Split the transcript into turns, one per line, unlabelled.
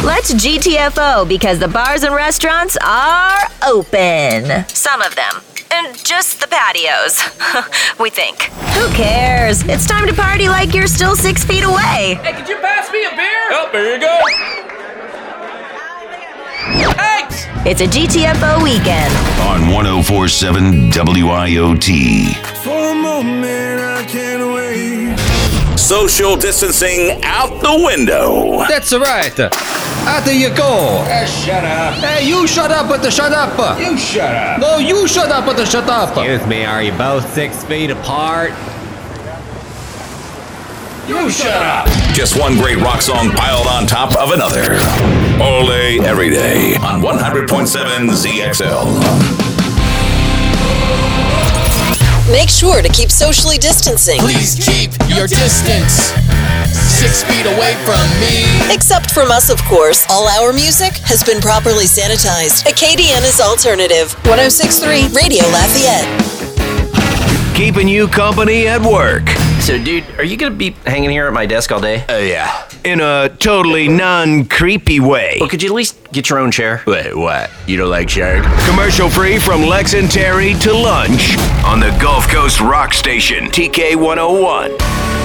Let's GTFO because the bars and restaurants are open. Some of them. And just the patios. We think. Who cares? It's time to party like you're still 6 feet away.
Hey, could you pass me a beer? Oh, there you go. Thanks!
It's a GTFO weekend.
On 104.7 WIOT.
For a moment, I can't wait.
Social distancing out the window.
That's right. Out you go.
Shut up.
Hey, you shut up with the shut up.
You shut up.
No, you shut up with the shut up.
Excuse me, are you both 6 feet apart?
You shut up.
Just one great rock song piled on top of another. All day, every day on 100.7 ZXL.
Make sure to keep socially distancing.
Please keep your distance. 6 feet away from me.
Except from us, of course. All our music has been properly sanitized. Acadiana's Alternative. 106.3 Radio Lafayette.
Keeping you company at work.
So, dude, are you gonna be hanging here at my desk all day?
Yeah. In a totally non-creepy way.
Well, could you at least get your own chair?
Wait, what? You don't like sharing? Commercial free from Lex and Terry to lunch on the Gulf Coast Rock Station, TK 101.